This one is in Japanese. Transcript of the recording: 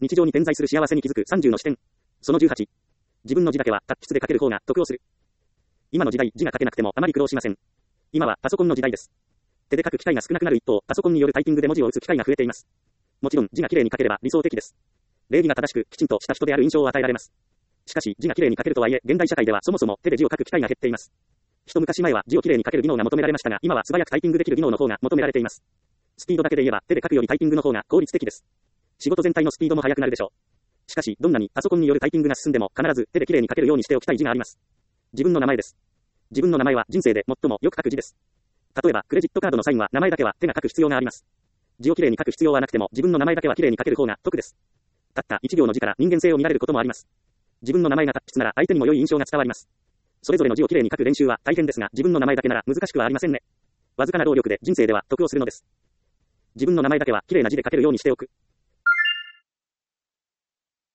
日常に点在する幸せに気づく30の視点。その18。自分の字だけは達筆で書ける方が得をする。今の時代、字が書けなくてもあまり苦労しません。今はパソコンの時代です。手で書く機会が少なくなる一方、パソコンによるタイピングで文字を打つ機会が増えています。もちろん、字が綺麗に書ければ理想的です。礼儀が正しく、きちんとした人である印象を与えられます。しかし、字が綺麗に書けるとはいえ、現代社会ではそもそも手で字を書く機会が減っています。一昔前は字を綺麗に書ける技能が求められましたが、今は素早くタイピングできる技能の方が求められています。スピードだけで言えば、手で書くよりタイピングの方が効率的です。仕事全体のスピードも速くなるでしょう。しかし、どんなにパソコンによるタイピングが進んでも、必ず手で綺麗に書けるようにしておきたい字があります。自分の名前です。自分の名前は人生で最もよく書く字です。例えば、クレジットカードのサインは名前だけは手が書く必要があります。字を綺麗に書く必要はなくても、自分の名前だけは綺麗に書ける方が得です。たった一行の字から人間性を見られることもあります。自分の名前が達筆なら相手にも良い印象が伝わります。それぞれの字を綺麗に書く練習は大変ですが、自分の名前だけなら難しくはありませんね。わずかな労力で人生では得をするのです。自分の名前だけは綺麗な字で書けるようにしておく。